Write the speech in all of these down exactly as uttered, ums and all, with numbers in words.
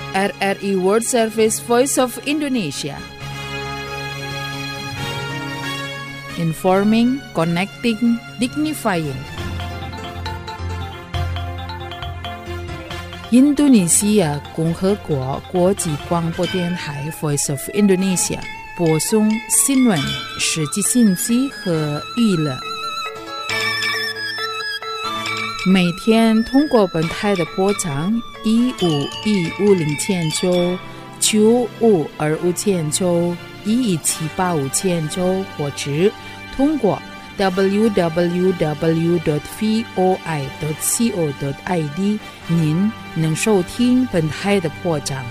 R R I World Service Voice of Indonesia. Informing, connecting, dignifying. 印度尼西亚共和国国际广播电台 Voice of Indonesia 播送新闻、实际信息和娱乐。每天通过本台的波长一五一五零千九、九五二五千九、一一七八五千九，或者通过 double-u double-u double-u dot voi dot co dot i d 您能收听本台的波长。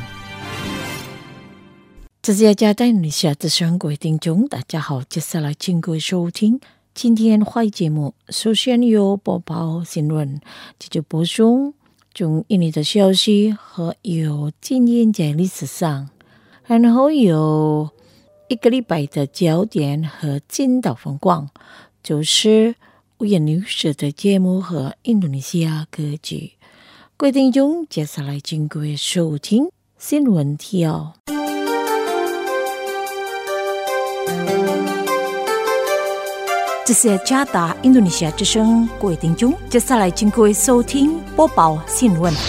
这是加带你下的上各位听众，大家好，接下来请各位收听今天华语节目。首先有播报新闻，接着播送从印尼的消息和有今天在历史上，然后有一个礼拜的焦点和金岛风光，就是五颜六色的节目和印度尼西亚歌曲。各位听众，接下来请各位收听新闻提要。这是加达印度尼西亚之声，各位听众，接下来请各位收听播报新闻。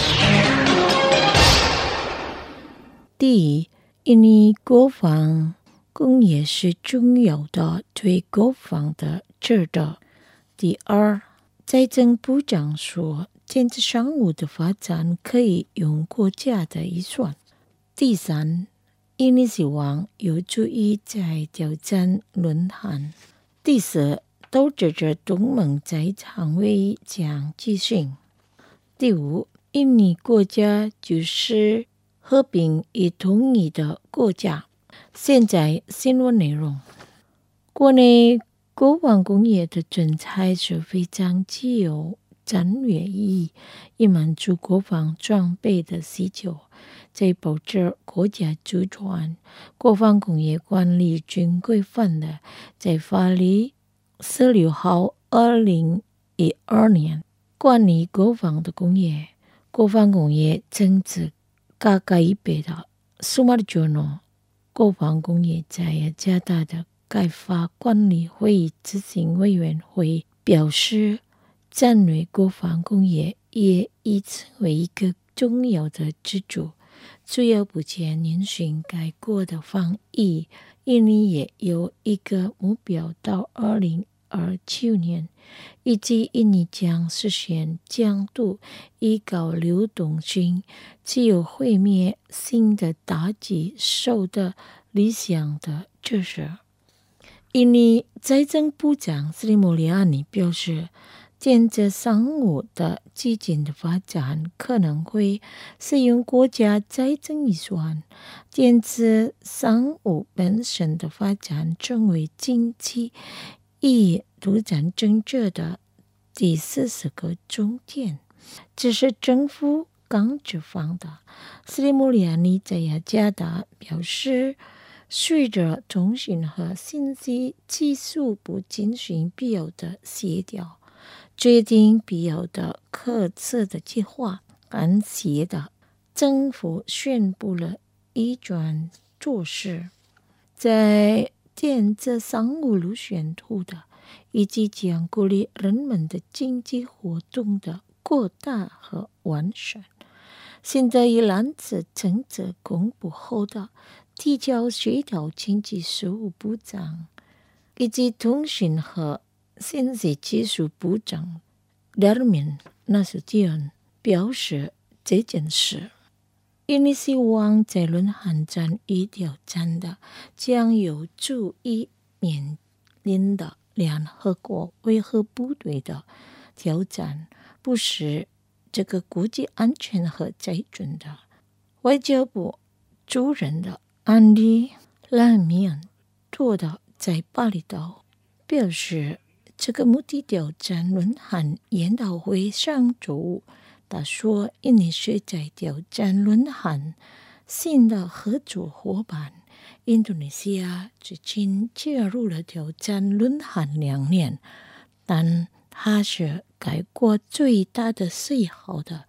第一，印尼国防工业是重要的对国防的制度。第二，财政部长说，电子商务的发展可以用国家的预算。第三，印尼希望有助于在挑战论坛。第四，导致着东盟在常委将举行。第五，印尼国家就是和平与统一的国家。现在新闻内容，国内国防工业的人才是非常具有战略意义，以满足国防装备的需求，在保证国家主权。国防工业管理军规范的在法律十六号二零一二年管理国防的工业。国防工业政治改革一倍的苏马尔诺国防工业在雅加达的改发管理会议执行委员会表示，战略国防工业也已成为一个重要的支柱，主要部件遵循该国的防疫。印尼也有一个目标，到二零二九年，预计印尼将实现强度与高流动性，只有毁灭性的打击受到理想的支持。印尼财政部长斯里穆里亚尼表示，电子商务的激进的发展可能会使用国家财政预算。电子商务本身的发展成为经济与独占政治的第四十个重点，这是政府刚执行的。斯里穆里亚尼在雅加达表示，随着通讯和信息技术部进行必要的协调，决定必要的可测的计划。按协的政府宣布了一转措施，在电子商务路线图的以及将鼓励人们的经济活动的扩大和完善。现在以蓝色政策公布后的提交协调经济事务部长以及通讯和信息技术部长达尔敏纳苏蒂恩表示，这件事印尼希望在论坛战与挑战的将有助于面临的联合国维和部队的挑战，不是这个国际安全和财政的。外交部主任的安迪拉米安托的在巴厘岛表示，这个目的挑战论坛研讨会上周五，他说，印尼是在挑战论坛新的合作伙伴。印度尼西亚至今加入了挑战论坛两年，但它是该国最大的最好的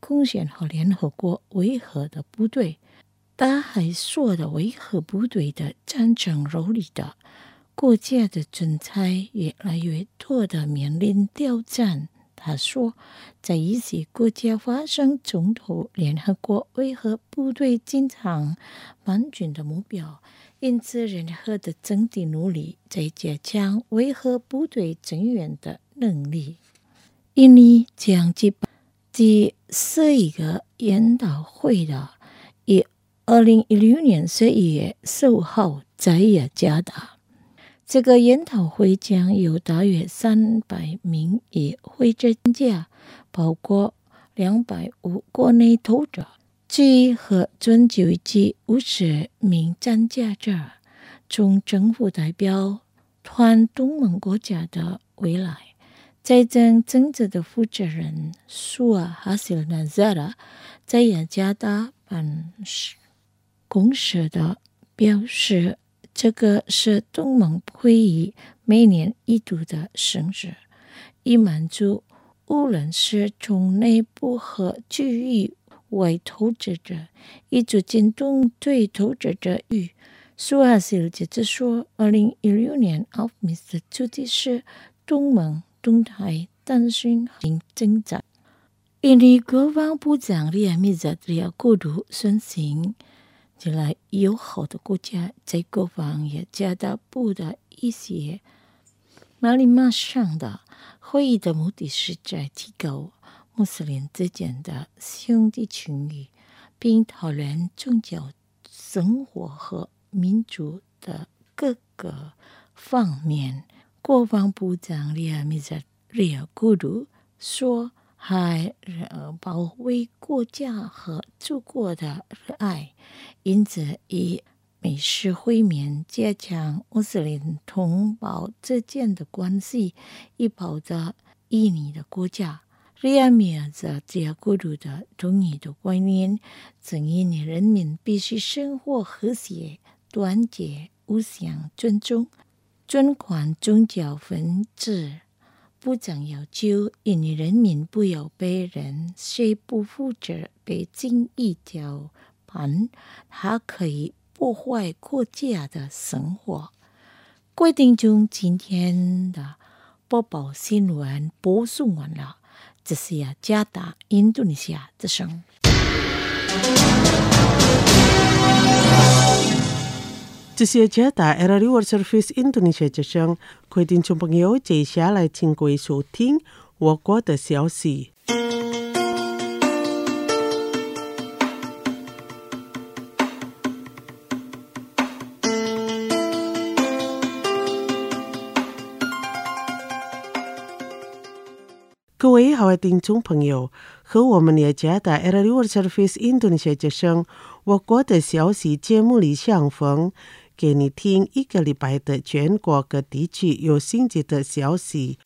贡献和联合国维和的部队。他还说的维和部队的战争肉里的国家的存在越来越多的面临挑战。他说，在一些国家发生冲突，联合国维和部队经常满军的目标，因此任何的整体努力在加强维和部队增援的能力。印尼将举办第十一个研讨会的，以二零一六年十一月十五号在雅加达。这个研讨会将有大约三百名与会参加，包括两百五国内投者及和准九及五十名参加者，从政府代表团东盟国家的未来财政政策的负责人苏尔哈西尔纳扎拉在雅加达办公室的表示，这个是东盟会议每年一度的盛事，以满足无论是从内部和区域外投资者，以促进东对投资者与苏哈西尔接着说，二零一六年奥米斯主题是东盟动态担心和增长。印尼国防部长利亚米扎利亚过度顺行将来友好的国家在国防也加大部的一些马里马上的会议的目的是在提高穆斯林之间的兄弟情谊，并讨论宗教生活和民主的各个方面。国防部长利亚米扎利亚古鲁说，还保卫国家和祖国的热爱，因此以美式会面加强穆斯林同胞之间的关系，以保障印尼的国家。利亚米尔在加古鲁的同意的观念，证印尼人民必须生活和谐、团结、互相尊重、尊重宗教分治。部长要求印尼人民不要被人谁不负责被轻易交办，它可以破坏国家的生活。各位听众，今天的播报新闻播送完了，这是雅加达印度尼西亚之声。 这是雅加达 R L World Service Indonesia 之声，各位听众朋友，接下来请各位收听我国的消息。各位好，听众朋友，和我们雅加达 R L World Service Indonesia 之声我国的消息节目里相逢，给你听一个礼拜的全国各地区有新奇的消息。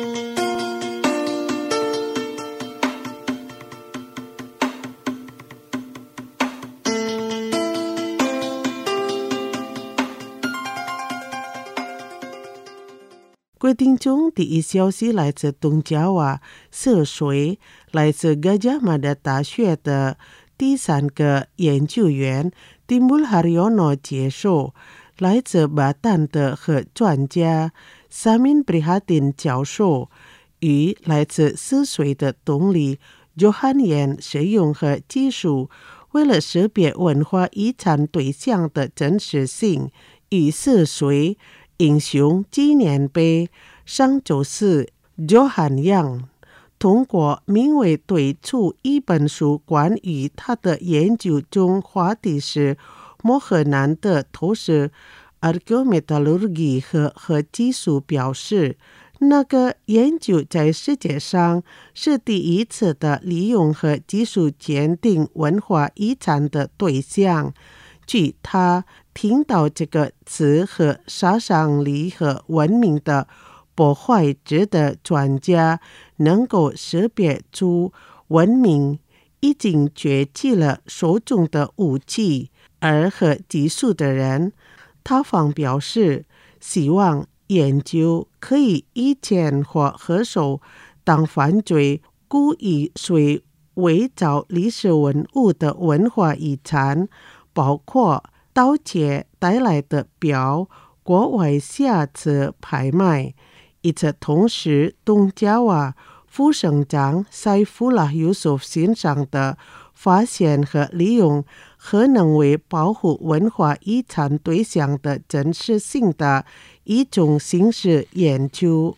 各位听众，第一消息来自东加瓦涉水，来自Gajah Mada大学的第三个研究员Timbul Haryono接受，来自巴旦的和专家Samin Prihatin教授与来自泗水的董理Johan Yen使用和技术，为了识别文化遗产对象的真实性，与泗水英雄纪念碑上周四 Johan Yang 通过名为对出一本书关于他的研究中话题是摩诃南的投射 Archaeometallurgy 和和技术表示，那个研究在世界上是第一次的利用和技术鉴定文化遗产的对象。据他听到这个词和杀伤力和文明的破坏值的专家能够识别出文明已经崛起了手中的武器而和技术的人，他方表示希望研究可以以前或合手当犯罪故意随围找历史文物的文化遗产，包括盗窃带来的表、国外下次拍卖。与此同时，东加瓦副省长塞夫拉尤索夫先生的发现和利用可能为保护文化遗产对象的真实性的一种形式研究。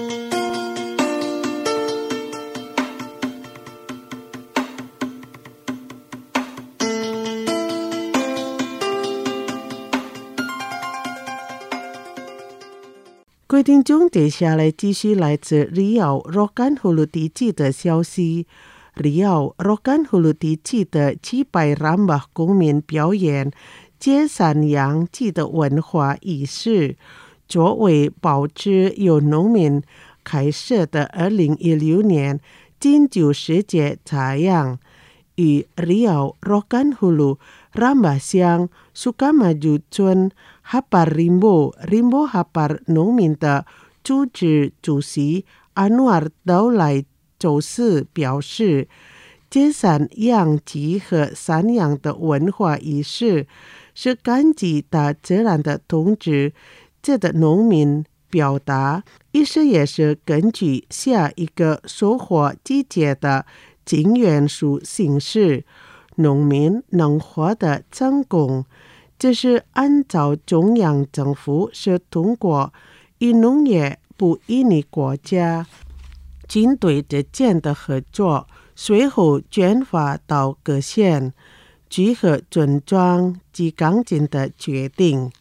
各位听众，接下来继续来自里奥若干呼噜地区的消息。里奥若干呼噜地区的七百人马公民表演接山羊祭的文化仪式，作为保持由农民开设的二零一六年金九世界采样，与里奥若干呼噜人马乡苏卡马主村哈巴林波林波哈巴农民的组织主席阿努尔都来周四表示，接山羊祭和山羊的文化仪式是根据大自然的统治，这的农民表达意思也是根据下一个收获季节的经元素形式，农民能获得成功。这是按照中央政府是通过与农业部印尼国家军队之间的合作，随后转发到各县，集合尊重及刚劲的决定。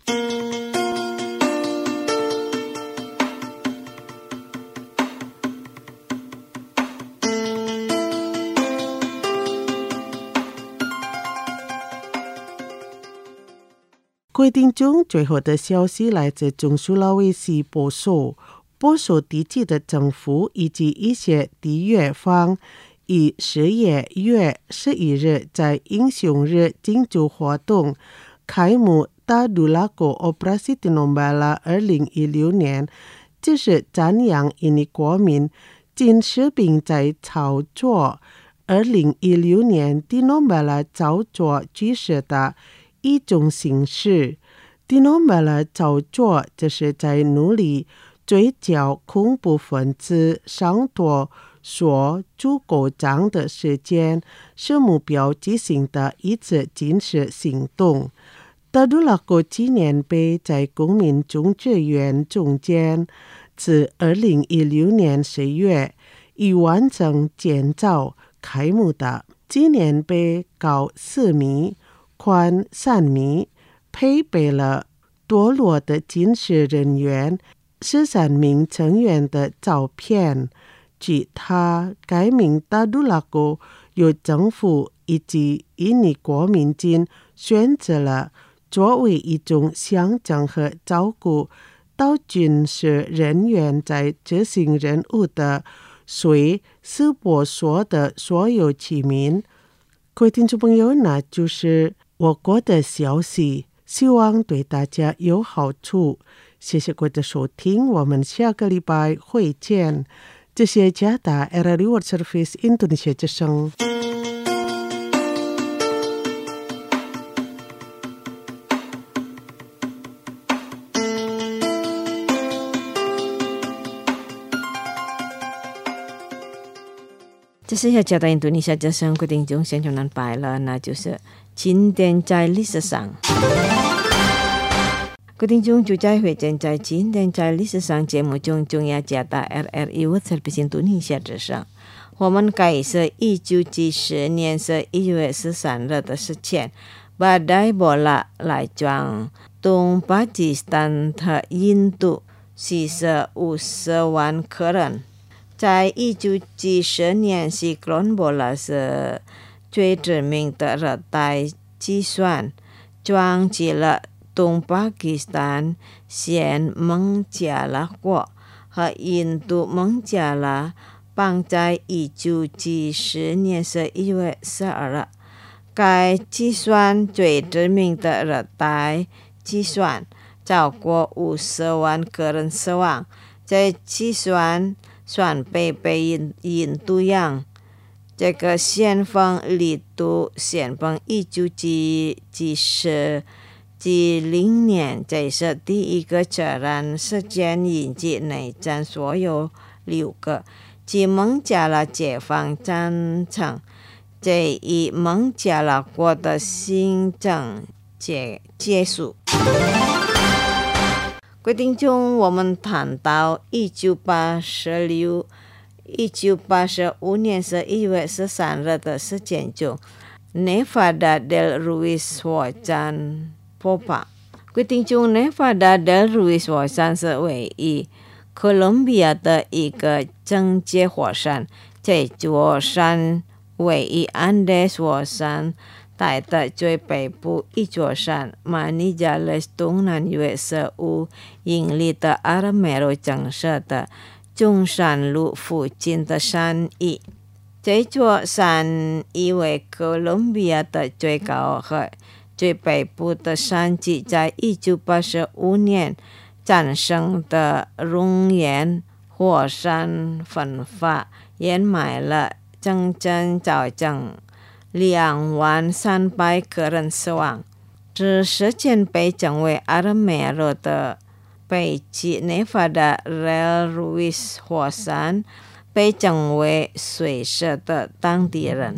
各位听众，最后的消息来自中苏拉威西波索。波索地区的政府以及一些地约方于十一月十一日在英雄日庆祝活动开幕大杜拉国 Operasi Tinombala 二零一六年，这是赞扬印尼国民尽士兵在操作二零一六年 Tinombala 操作举事的一种形式。Tinombala 操作就是在努力追剿恐怖分子上夺所足够长的时间，是目标进行的一次军事行动。大杜拉国纪念碑在公民种植园中间，自二零一六年十月已完成建造开幕的。纪念碑高四米，宽三米，配备了堕落的军事人员十三名成员的照片。据他改名大杜拉国由政府以及印尼国民军选择了作为一种象征和照顾到军事人员在执行任务的随斯波索的所有居民。各位听众朋友，那就是我国的消息，希望对大家有好处。谢谢各位的收听，我们下个礼拜会见。这是加达 R R I World Service Indonesia 之声。 这是要加达印度尼西亚之声，各位听众现在能摆了，那就是今天在历史上。各位听众，就在会见在今天在历史上节目中，中央加大 R R I World Service Indonesia 之声。我们开始一九七十年十一月十三日的事情，badai bola 来撞东巴基斯坦和印度，死死五十万客人。在一九七十年，cyclone bola 是最致命的热带气旋，撞击了东巴基斯坦现孟加拉国和印度孟加拉邦在一九七十年十一月十二日。该气旋最致命的热带气旋，超过五十万个人死亡。这气旋旋北被印印度洋这个先锋力度先锋一九几几十几零年，这是第一个责任事件引起内战，所有六个及孟加拉解放战争，这一孟加拉国的新政结结束。规定中，我们谈到一九八十六。一九八十五年十一月十三日的事件中 Nevada del Ruiz 火山爆发。规定中 Nevada del Ruiz 火山是唯一哥伦比亚的一个正界火山，这座山位于安第斯火山带的最北部一座山，马尼加勒东南约十五英里的阿拉梅罗城市的中山路附近的山隘。这座山隘为哥伦比亚的最高和最北部的山脊，在一九八十五年战胜的熔岩火山喷发，掩埋了整整造成两万三百个人死亡。这事件被称为阿拉梅罗的北极 Nevada del Ruiz 火山，被称为水蛇的当地人。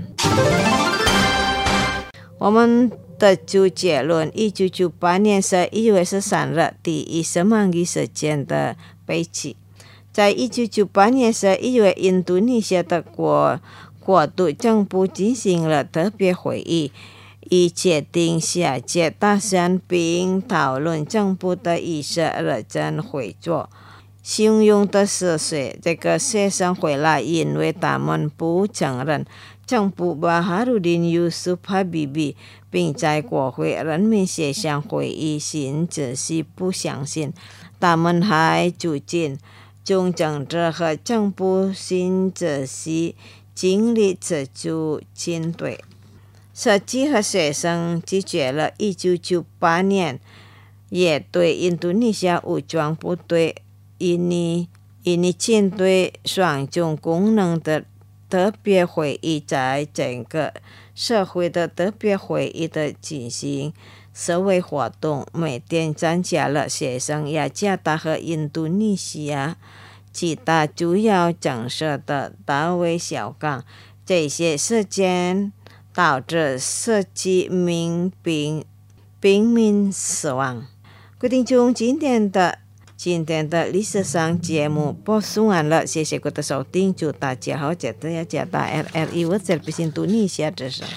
我们得出结论：一九九八年十一月十三日，第一次贸易事件的背景。在一九九八年十一月，印度尼西亚的国国度政府进行了特别会议，以决定下届大选，并讨论政府的一些日程会作。信用的是谁？这个学生回来，因为他们不承认政府巴哈鲁丁·尤苏帕比比，并在国会人民协商会议新指示不相信。他们还促进中政治和政府新指示尽力资助军队。设计和学生拒绝了一九九八年也对印度尼西亚武装部队印尼印尼舰队双重功能的特别会议，在整个社会的特别会议的进行社会活动，每天参加了学生雅加达和印度尼西亚其他主要城市的大微小港。这些事件导致十几名兵兵民死亡。规定中今天的今天的历史上节目播送完了，谢谢各位的收听，祝大家好，记得要加大 R R I 我这里是印度尼西亚之声。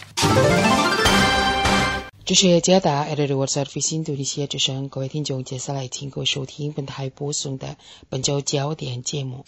这是加达 R R I 我这里是印度尼西亚之声，各位听众，接下来请各位收听本台播送的本周焦点节目。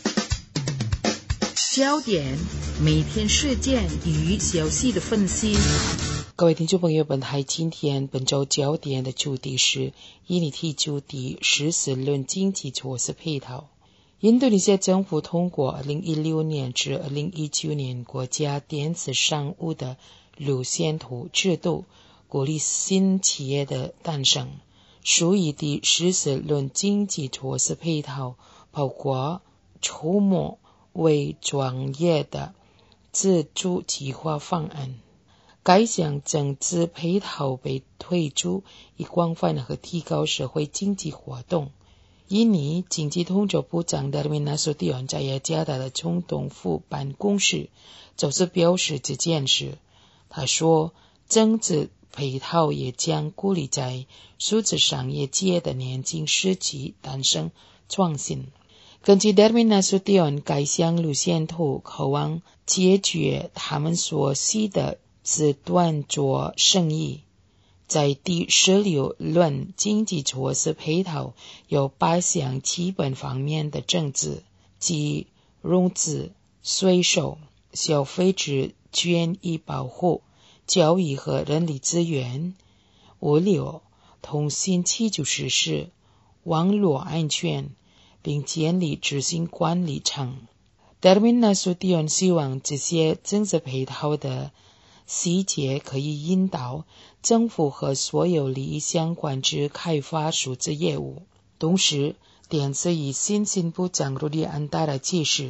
焦点每天事件与消息的分析。各位听众朋友，本台今天本周焦点的主题是印尼提出第十四轮经济措施配套。印度尼西亚政府通过二零一六年至二零一九年国家电子商务的路线图制度，鼓励新企业的诞生，属于第十四轮经济措施配套，包括筹募为专业的自助计划方案。该项政治配套被推出，以广泛和提高社会经济活动。印尼经济统筹部长Darmin Nasution在雅加达的总统府办公室就是表示这件事。他说，政治配套也将鼓励在数字商业界的年轻时期诞生创新。根据 Darmin Nasution， 该项路线图渴望解决他们所需的自断做生意。在第十六轮经济措施配套有八项基本方面的政策，即融资、税收、消费者权益保护、教育和人力资源、物流、通信基础设施、网络安全，并建立执行管理层。Darmin Nasution希望这些政策配套的细节可以引导政府和所有利益相关之开发数字业务。同时，电子与信息部长Rudi Antara解释，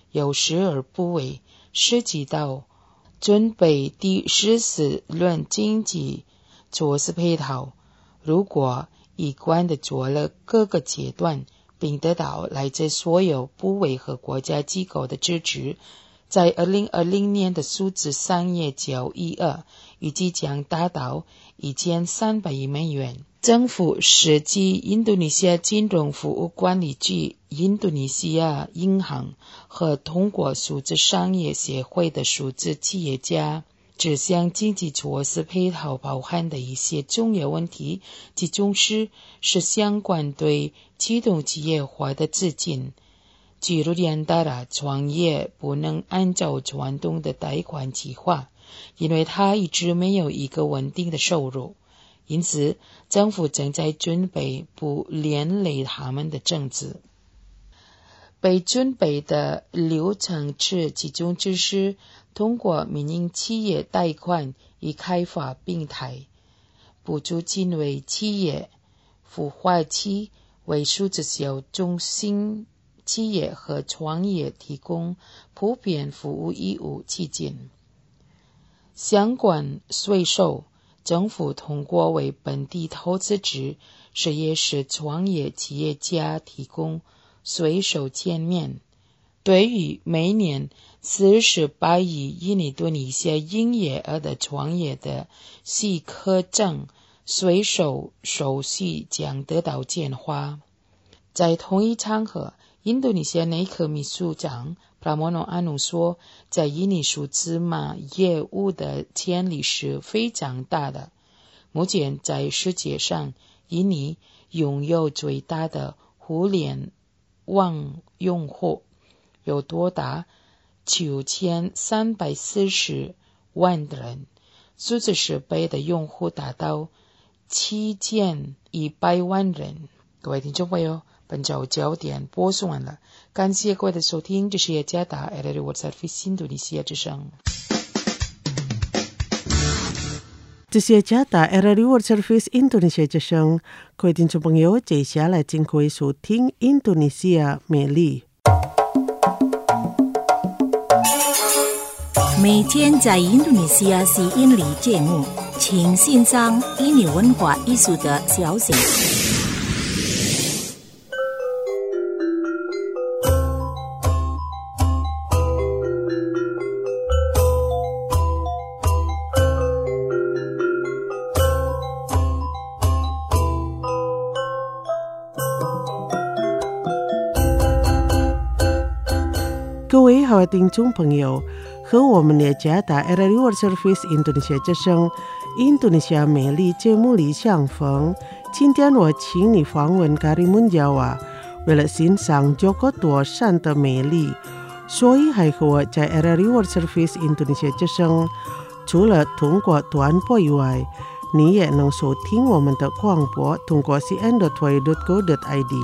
有时而不为，涉及到准备第十四轮经济措施配套。如果一贯地做了各个阶段，并得到来自所有部委和国家机构的支持，在二零二零年的数字商业交易额预计将达到一千三百亿美元。政府实际印度尼西亚金融服务管理局、印度尼西亚银行和通过数字商业协会的数字企业家，这项经济措施配套包含的一些重要问题，其中是是相关对启动企业化的资金。举例而言，创业不能按照传统的贷款计划，因为它一直没有一个稳定的收入。因此，政府正在准备不连累他们的政治。被准备的流程之其中之是通过民营企业贷款以开发平台，补助金为企业孵化器，为数字小中型企业和创业提供普遍服务义务基金。相关税收，政府通过为本地投资者，是也是创业企业家提供税收减免。对于每年四十八亿印度尼西亚营业额的创业的许可证，税收收息将得到简化。在同一场合，印度尼西亚内阁秘书长 Pramono Anung 说，在印尼数字码业务的潜力是非常大的。目前在世界上，印尼拥有最大的互联网用户，有多达九千三百四十万人，数字设备的用户达到七千一百万人。各位听众朋友，本周焦点播送完了，感谢各位的收听，这是雅加达 R R World Service 印度尼西亚之声。 这是雅加达 R R World Service 印度尼西亚之声，各位听众朋友，接下来请各位收听印度尼西亚美丽。 每天在印度尼西亚是印尼节目，请欣赏印尼文化艺术的消息。 各位好的听众朋友，和我们雅加达 R R World Service 印度尼西亚之声印度尼西亚美丽节目里相逢。今天我请你访问Karimun Jawa，为了欣赏这个多山的美丽，所以还和我在 R R World Service 印度尼西亚之声，除了通过短波以外，你也能收听我们的广播，通过 c n dot y dot co dot i d。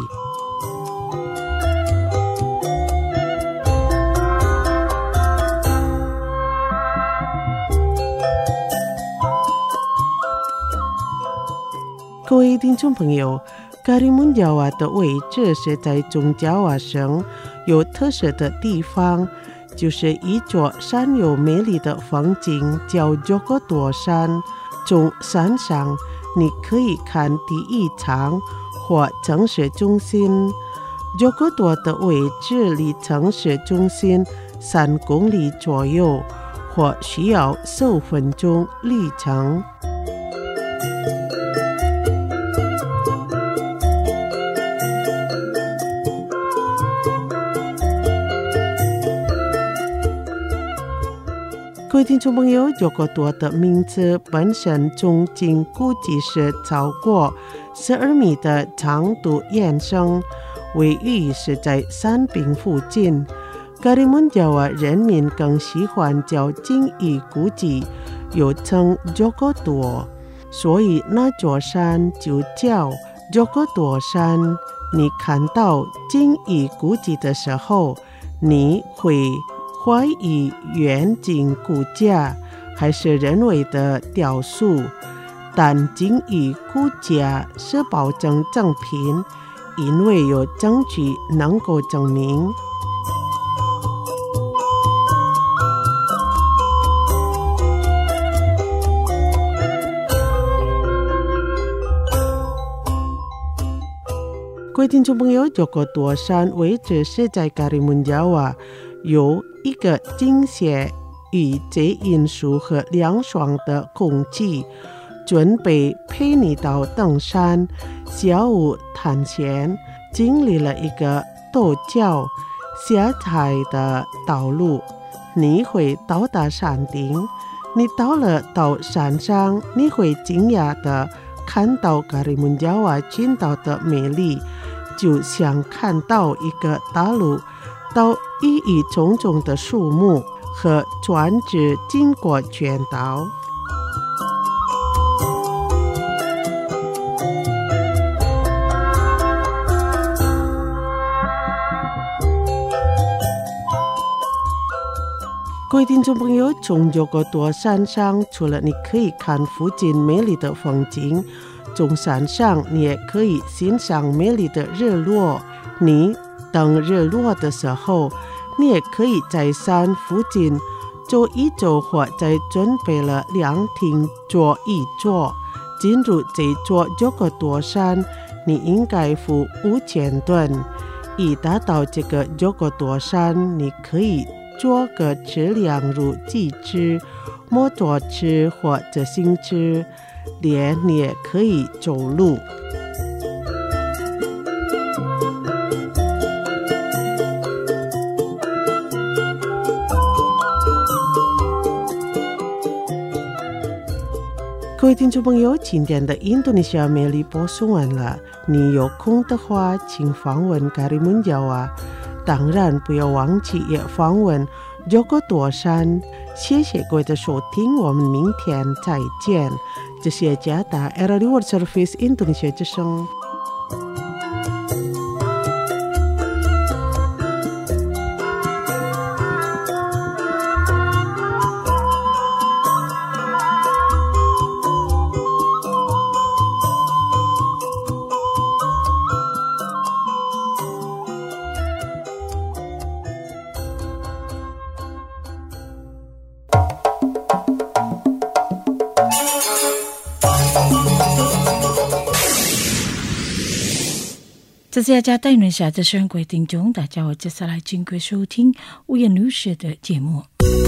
各位听众朋友，Karimun Jawa的位置是在中加瓦省有特色的地方，就是一座山有美丽的风景，叫这个多山。从山上你可以看第一场或城市中心。这个多的位置离城市中心三公里左右，或需要十分钟里程。各位听众朋友，这个多的名字本身中经估计是超过十二米的长度延伸，位于是在山顶附近。Karimun Jawa人民更喜欢叫金鱼古迹，又称这个多，所以那座山就叫这个多山。你看到金鱼古迹的时候，你会怀疑远景骨架还是人为的雕塑，但金鱼骨架是保证正品，因为有证据能够证明。 位听众朋友，Joko Tua San 位置是在 Karimun Jawa， 有一个惊险与贼因素和凉爽的空气，准备陪你到登山、小屋探险，经历了一个陡峭狭窄的道路，你会到达山顶。你到了到山上，你会惊讶地看到 Karimun Jawa 群岛的美丽，就像看到一个大陆，到郁郁葱葱的树木和船只经过全岛。各位听众朋友，从Joko Tua山上，除了你可以看附近美丽的风景，从山上你也可以欣赏美丽的日落。你等日落的时候，你也可以在山附近走一走，或者准备了凉亭坐一坐。进入这座Joko Tua山，你应该付五千吨。一达到这个Joko Tua山，你可以坐个车辆如机车、摩托车或者行车，连你也可以走路。各位听众朋友，今天的印度尼西亚美丽播送完了，你有空的话请访问 Karimun Jawa， 当然不要忘记也访问Joko Tua山。谢谢各位的收听，我们明天再见。这是加达 R R World Service 印度尼西亚之声。 这是加带轮下的各位听众，大家好，接下来请各位收听五言律师的节目。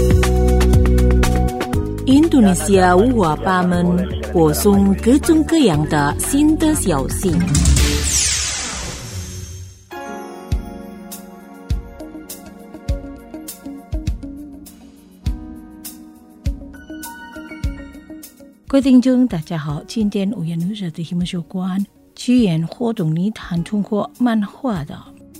印度尼西亚五花八门，播送各种各样的新的消息。各位听众，大家好，今天五言律师的题目有关剧院活动里谈通过漫画的。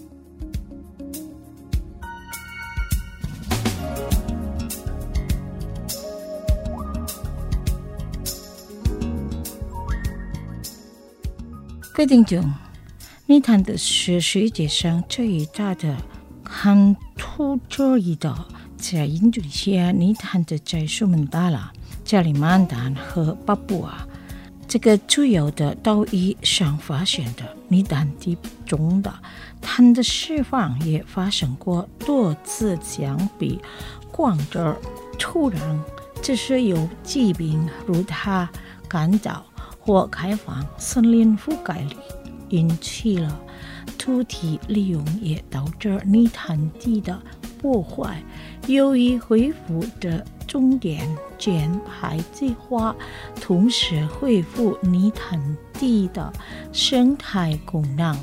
各位听众，你谈的是世界上最大的看图这一道，在印度尼西亚你谈的在苏门答腊、加里曼丹和巴布亚这个主要的岛屿上发现的泥潭地中的碳的释放也发生过多次，相比广的土壤只是有疾病如它干燥或开放森林覆盖率引起了土地利用，也导致泥潭地的破坏。由于恢复的重点减排计划，同时恢复泥潭地的生态功能。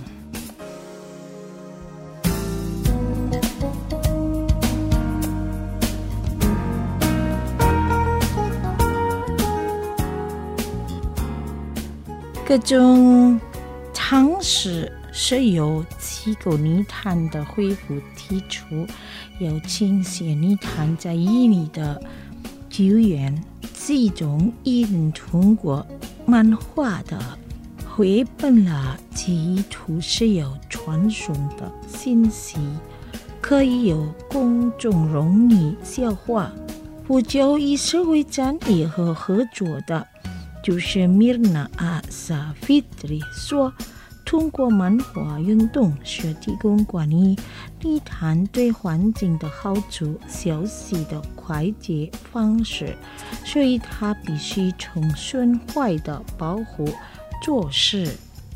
各种尝试是由机构泥潭的恢复提出，有倾斜泥潭在伊犁的救援，其中一人通过漫画的绘本了记忆图是有传送的信息，可以有公众容易消化。不久以社会战役和合作的就是Mirna Asafitri说，通过漫画运动是提供关于泥潭对环境的好处消息的快捷方式，所以它必须从损坏的保护做事。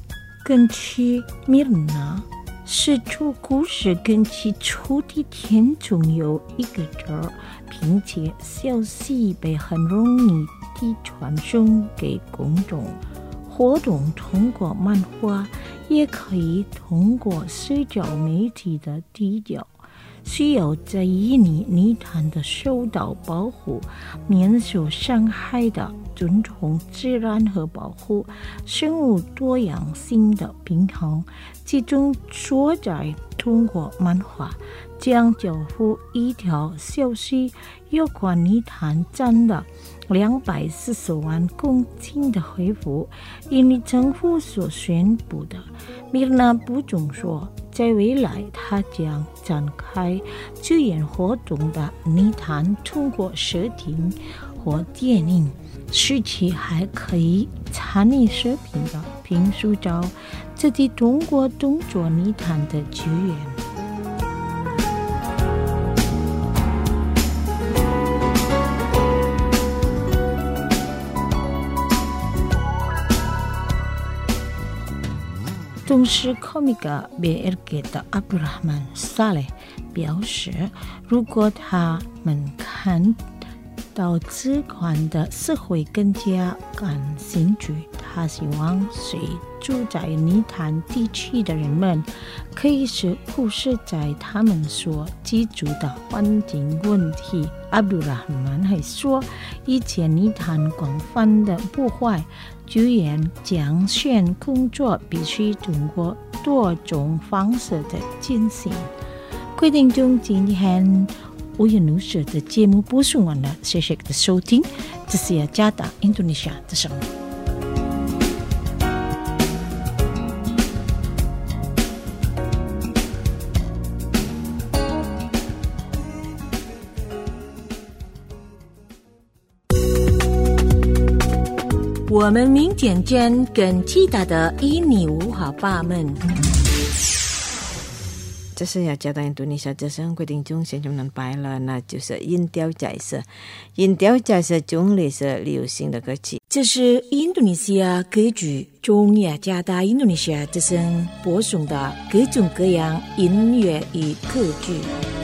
跟其米娜是出故事跟其出的天中有一个字，并且消息被很容易地传送给公众。活动通过漫画，也可以通过社交媒体的递交，需要在印尼泥潭的受到保护，免受伤害的，尊重自然和保护生物多样性的平衡，其中所在通过漫画将交付一条消息，有关泥潭站的两百四十万公顷的恢复，印尼政府所宣布的。米娜补充说，在未来他将展开救援活动的泥潭，通过视频或电影，使其还可以参与视频的并塑造这里通过动作泥潭的救援。同时 Komika B R G 的 Abdul Rahman Saleh 表示，如果他们看到这款的社会更加感兴趣，他希望随住在泥潭地区的人们可以是忽视在他们所居住的环境问题。Abdul Rahman 还说，以前泥潭广泛的破坏，救援抢险工作必须通过多种方式的进行。规定中今天无言无舌的节目播送完了，谢谢的收听，这是雅加达印度尼西亚的声音。我们明天见，更其他的印尼文化吧们。 这是雅加达印度尼西亚之声，规定中现在能摆了，那就是音调角色。音调角色中类是流行的歌曲。 这是印度尼西亚歌剧中雅加达印度尼西亚之声播送的各种各样音乐与歌剧。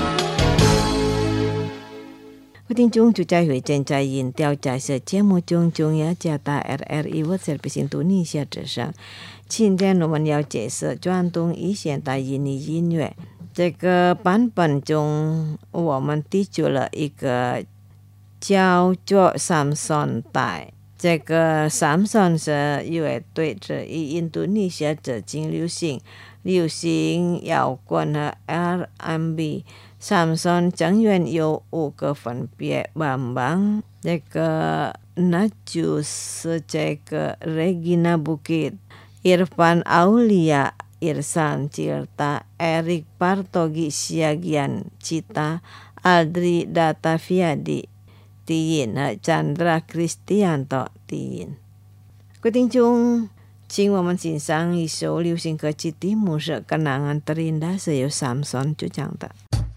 规定中就在会正在音调角色节目中，中雅加达 R R I 我这边印度尼西亚之声。今天我们要介绍传统与现代印尼音乐。这个版本中，我们提出了一个叫做 Samson 带。这个 Samson 是乐队是以印度尼西亚的经流行、流行摇滚和 R and B。Samson 成员有五个分别 Bambang， 这个那就是这个 Regina Bukit。Irfan Aulia, Irsan Tirta, Erik Partogi Siagian Cita, Aldri Dataviadi, Tiin, Chandra Kristianto, Tiin。各位听众，请我们欣赏一首流行歌曲，题目是《Kenangan Terindah》，是由 Samson 主唱的。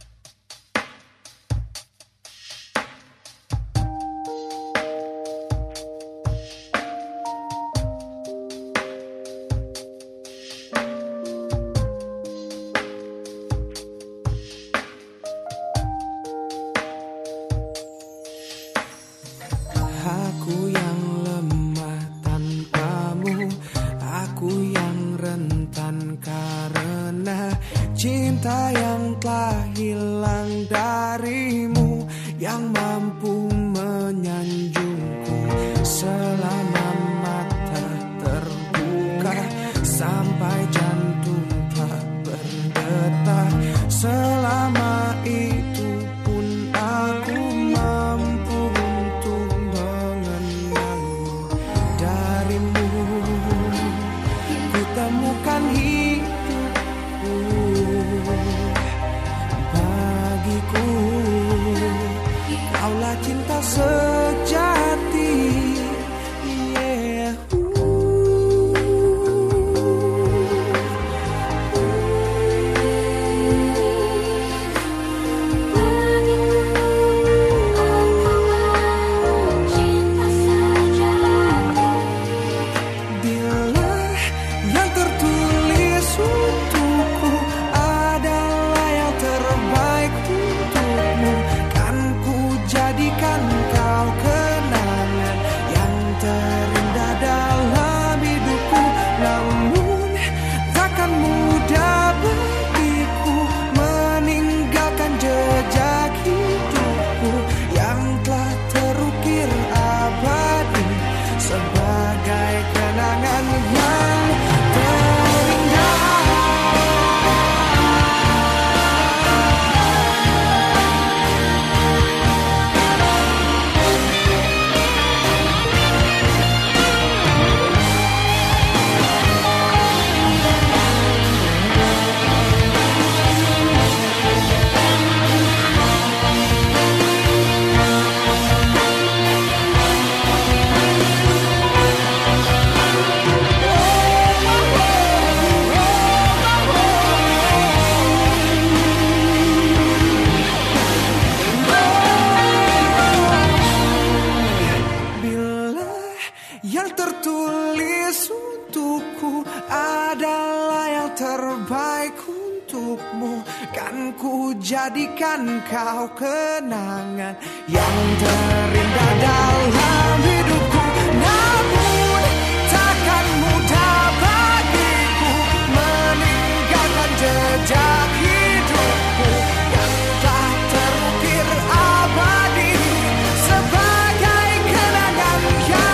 Aku yang lemah tanpamu, aku yang rentan karena cinta yang telah hilang darimu, yang mampu menyanjungku selama mata terbuka sampai jantung tak berdetak. Selama itu pun aku mampu untuk mengenalmu. Darimu ku temukan hidupku, bagiku kaulah cinta sejati. Yeah. Dialah yang tertulis jadikan kau kenangan yang terindah dalam hidupku. Namun takkan mudah bagiku meninggalkan jejak hidupku yang telah terukir abadi sebagai kenangan yang terindah. Yang tertulis untukku adalah yang terbaik untukmu. Kan ku jadikan kau kenangan yang terindah dalam hidupku. Namun takkan mudah bagiku meninggalkan jejak hidupku yang telah terukir abadi sebagai kenangan yang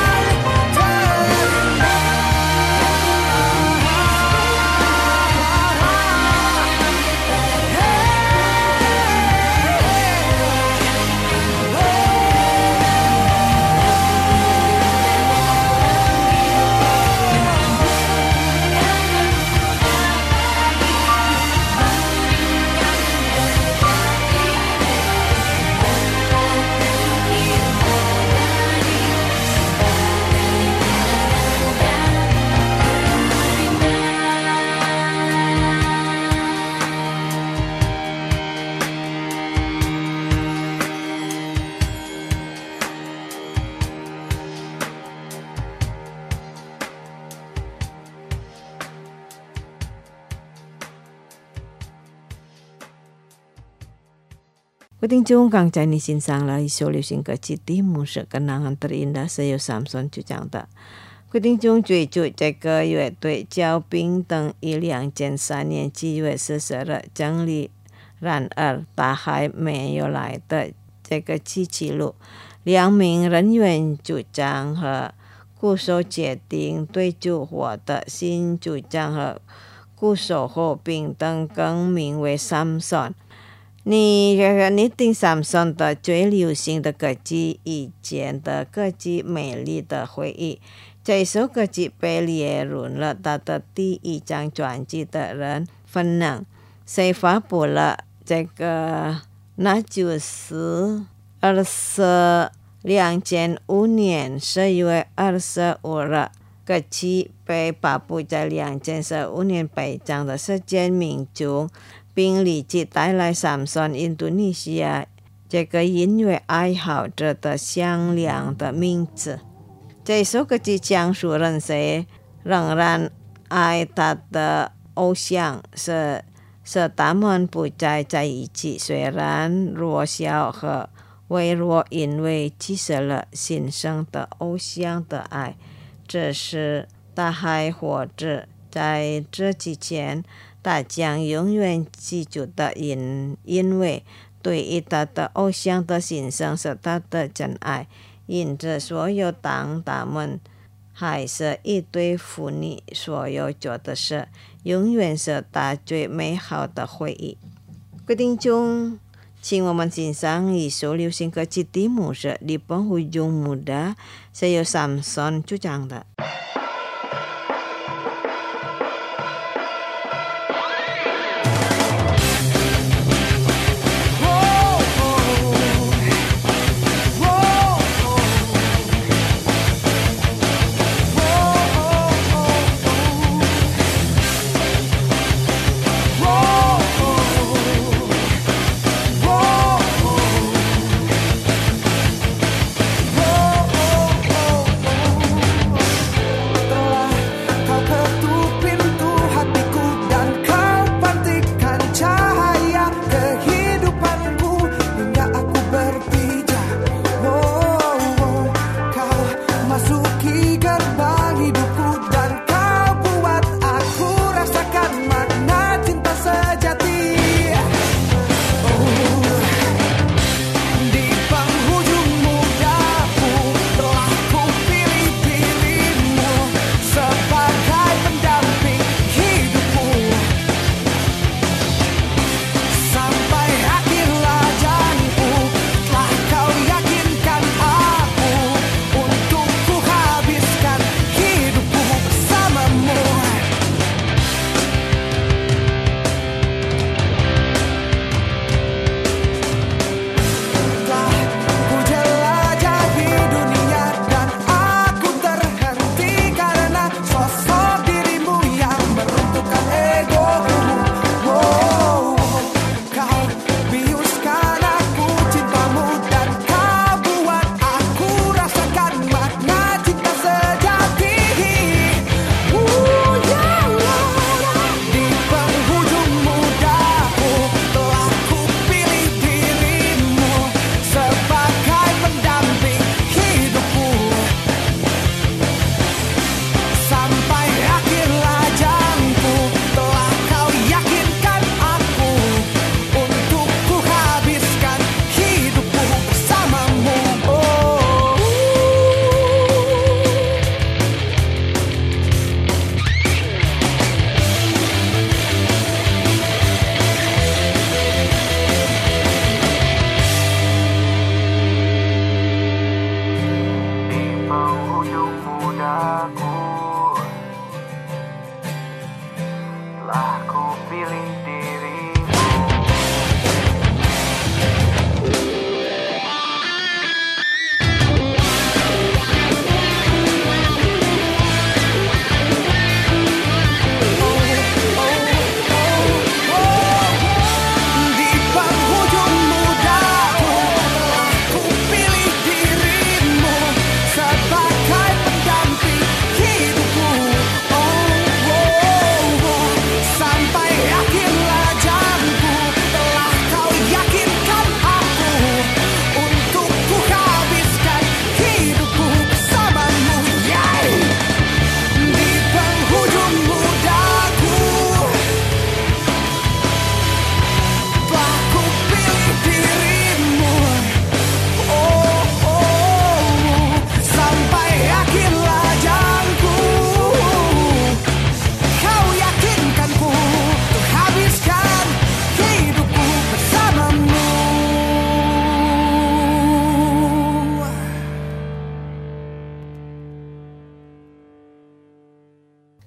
Quý thính chúng càng chạy ni xin sang là số lưu sinh cơ chi tí mù sự kenangan terindah saya Samson 就讲的。quý thính chúng注意注这个乐队交兵等一两千三年七月四十日整理然而大海没有来的这个机器路，两名人员主张和鼓手决定对救火的新主张和鼓手后兵等更名为 Samson。你你听 Samson 的最流行的歌曲以前的歌曲美丽的回忆，这首歌曲被列入了他的第一张专辑的人分能，谁发布了这个那就是二十两千五年十一月二十五日，歌曲被发布在两千十五年北疆的世界民族，并立即带来 Samson 印度尼西亚这个音乐爱好者的响亮的名字。这首歌曲讲述人谁仍然爱他的偶像，是是他们不再在一起，虽然弱小和微弱，因为继承了新生的偶像的爱。这是他还活着，在这之前他将永远记住的，因因为对于他的偶像的心声是他的真爱。因着所有当他们还是一对父女所有做的事，永远是他最美好的回忆。各位听众，请我们欣赏一首流行歌曲题目是《Di Penghujung Muda》，是由 Samson 主唱的。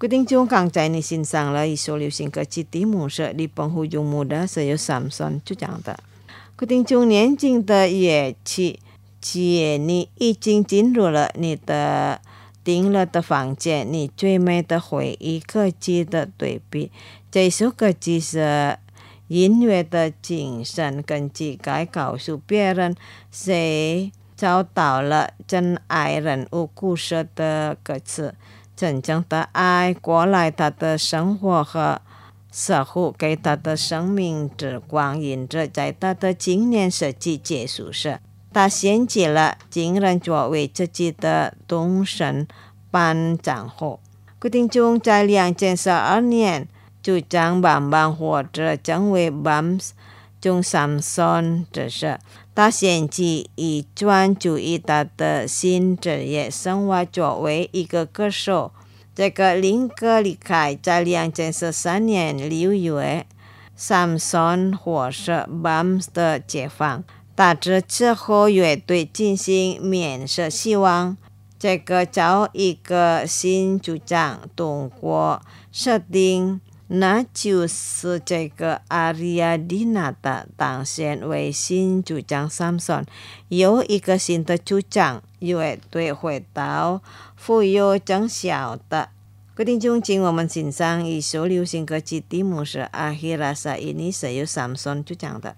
quyết定中刚在你欣赏了一首流行歌曲题目是日本御用木的是由 Samson 主讲的。决定中年轻的乐器，既你已经进入了你的定了的房间，你最美的回忆歌曲的对比。这首歌曲是音乐的精神跟技该告诉别人谁找到了真爱人物故事的歌词，真正的爱过来他的生活和守护给他的生命之光，因着在他的今年设计结束时，他献祭了竟然作为自己的终身伴丈夫。决定中在两千十二年主张帮帮或者成为 Bams 中 Samson 之时，他献祭以专注于他的新职业生活作为一个歌手。这个林格离开在两千十三年六月 Samson 或是 Bams 的解放，大致之后乐队进行面试，希望这个找一个新组长，通过设定那就是这个阿里亚蒂娜的当选为新组长 Samson， 有一个新的组长，乐队回到富有增效的。决定中请我们欣赏一首流行歌曲题目是 Akhir Rasa Ini 是由 Samson 主讲的。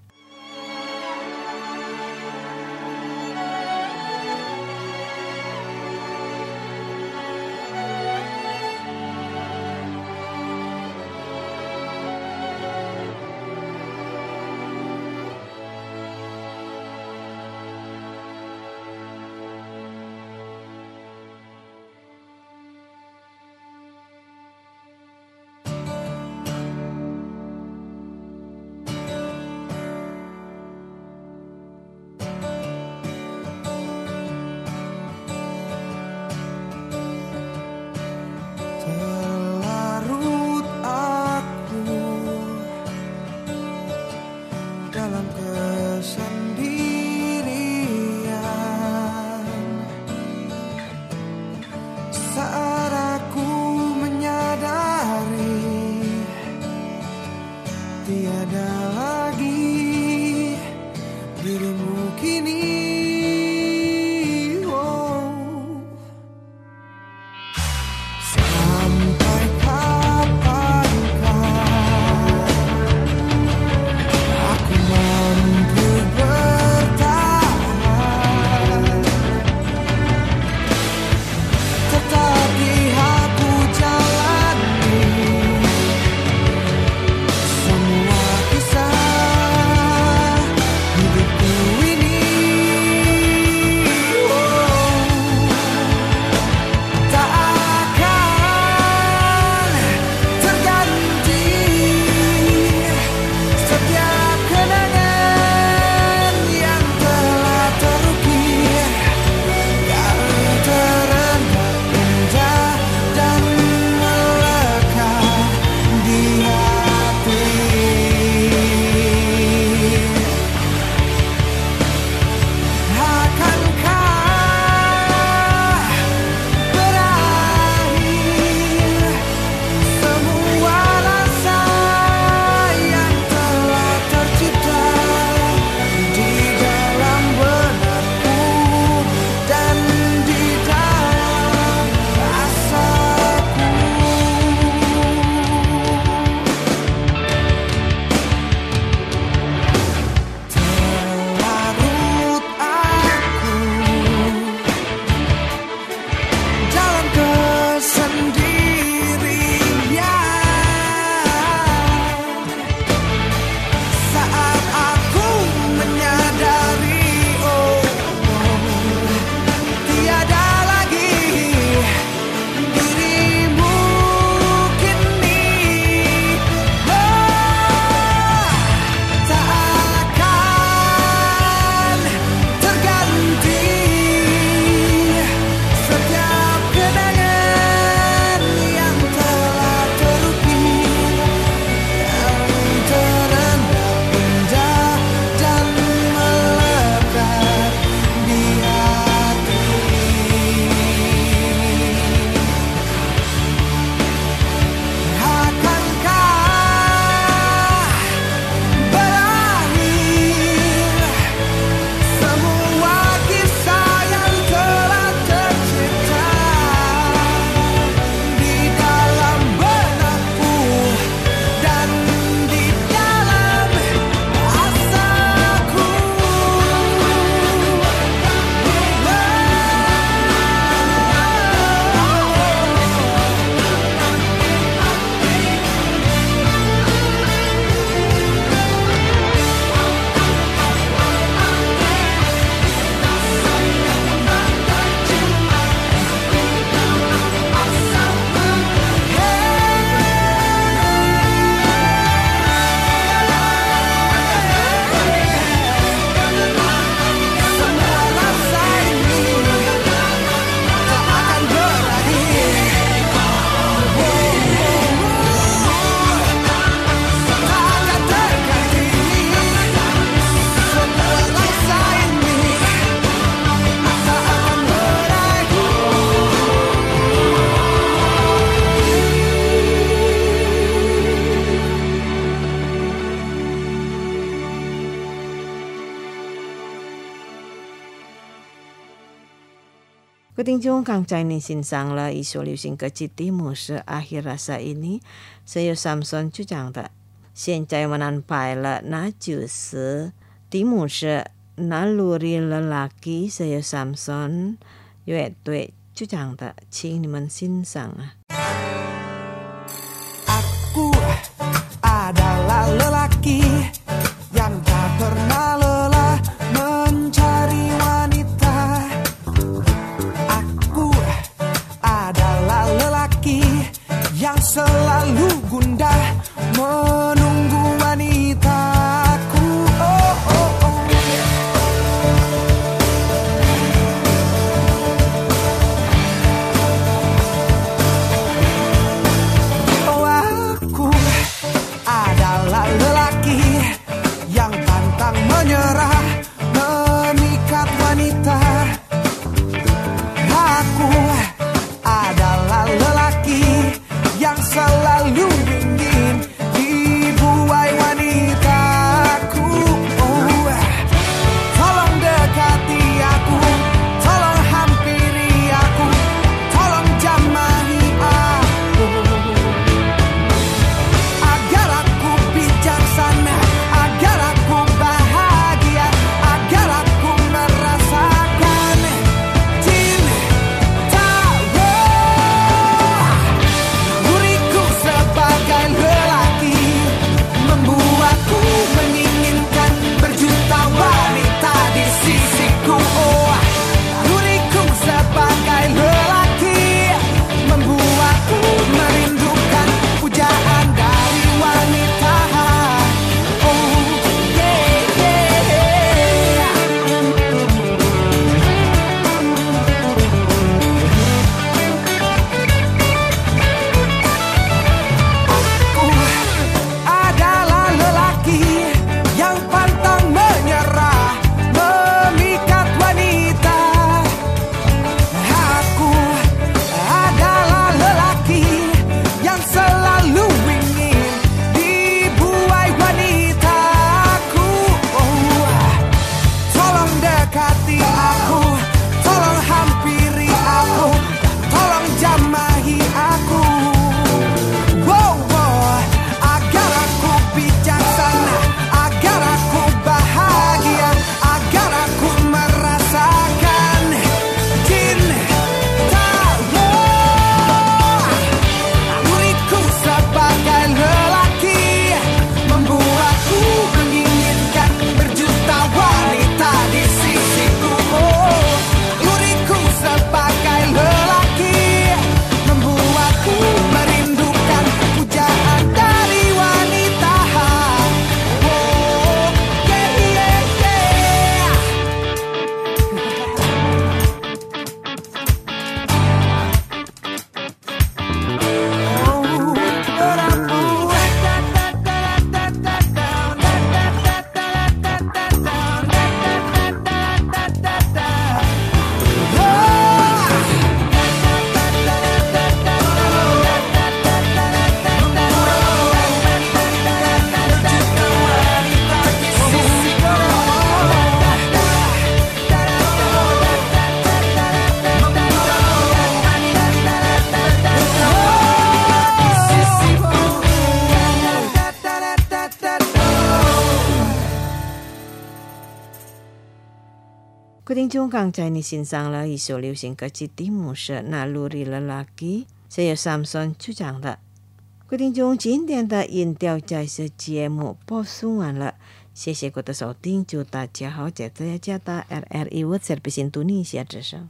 各位听众，刚才您欣赏了一首流行歌曲，题目是《Akhir Rasa Ini》，是由 Samson 主唱的。现在我们拍了那就是题目是 Naluri Lelaki， 是由 Samson 乐队主唱的，请你们欣赏啊。 Aku adalah lelaki yang tak pernah lelah mencari wanita. Aku adalah lelaki yang selalu gundah menunggu wanitaku. Oh, oh, oh. Oh, aku adalah lelaki yang pantang menyerah memikat wanita. Aku adalah lelaki yang selalu ingin dibuai wanitaku. Oh, tolong dekati aku, tolong hampiri aku, tolong jamahi aku, agar aku bijaksana, agar aku bahagia, agar aku merasakan cinta. Diriku sebagai lelaki membuatku menginginkan berjuta wanita di sisiku. Oh, diriku sebagai lelaki membuatku merindukan pujaan dari wanita. Oh, yeah, yeah. Aku adalah lelaki yang pantang menyerah memikat wanita. Aku adalah lelaki yang selalu ingin dibuai wanitaku. Oh, tolong dekati aku, tolong hampiri aku, tolong jamahi aku. Wow, wow, agar aku bijaksana, agar aku bahagia, agar aku merasakan cinta. Diriku sebagai lelaki membuatku menginginkan berjuta wanita di sisiku. Oh, diriku sebagai lelaki membuatku merindukan pujaan dari wanita. Oh, yeah, yeah, yeah. 各位听众，刚才你欣赏了一首流行歌曲，题目是《Naluri Lelaki》，是由 Samson 主唱的。各位听众，今天的音调在是节目播送完了，谢谢各位的收听，祝大家好，在这家的 R R I World Service Indonesia 之上。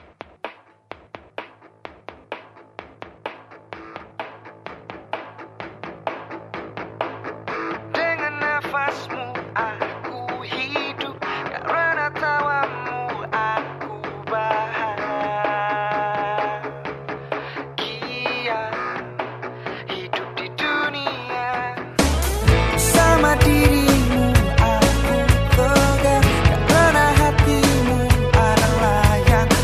Dengan nafasmu aku hidup, karena tawamu aku bahagia. Hidup di dunia sama dirimu aku tegar, karena hatimu adalah yang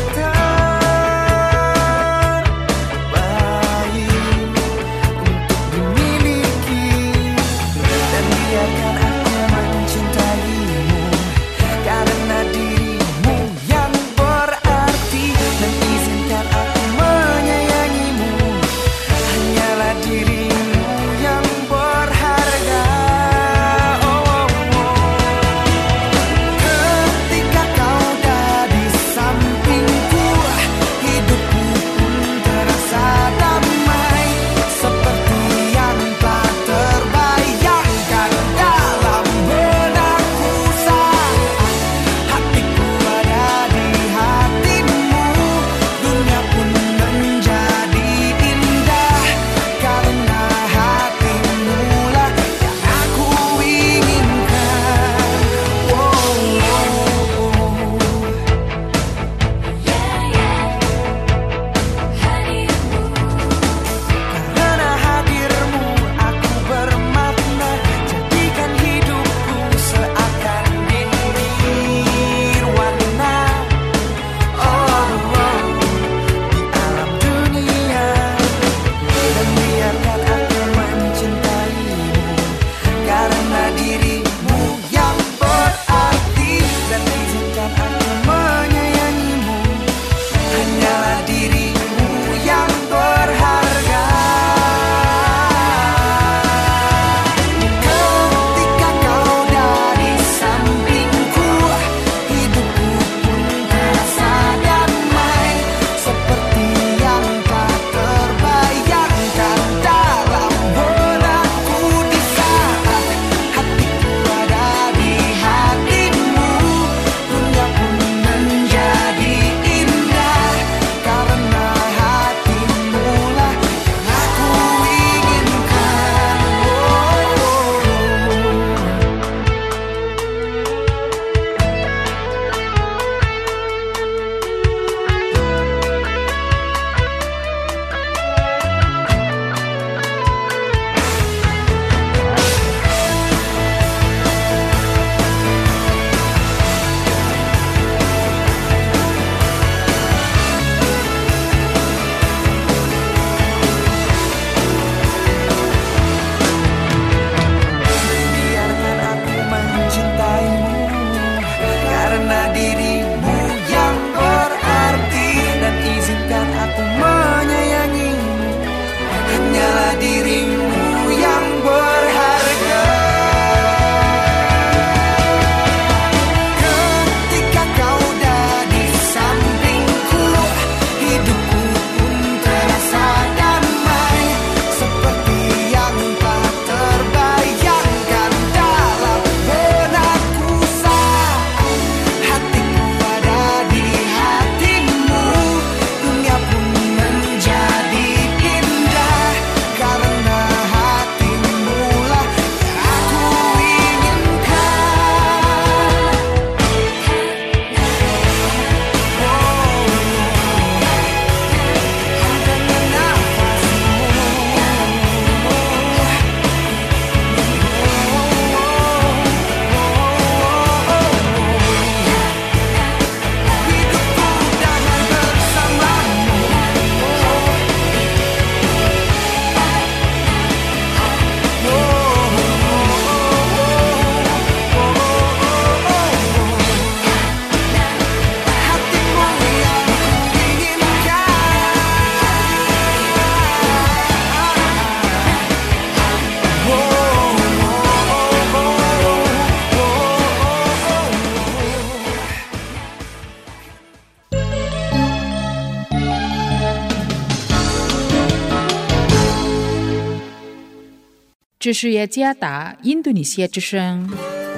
这是雅加达印度尼西亚之声。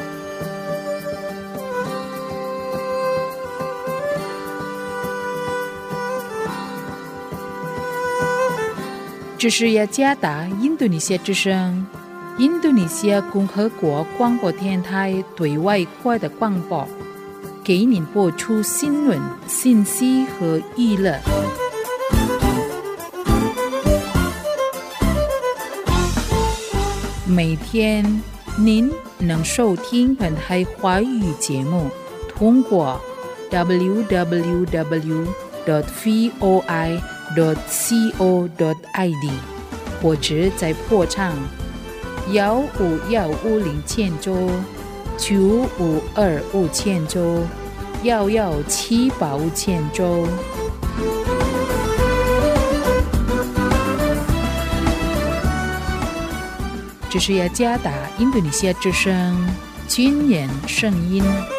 这是雅加达印度尼西亚之声，印度尼西亚共和国广播电台对外国的广播，给您播出新闻、信息和娱乐。每天您能收听本台华语节目，通过 double-u double-u double-u dot voi dot co dot i d 或者在破唱幺五幺五零千周九五二五千周幺幺七八五千周。这是雅加达印度尼西亚之声军人声音。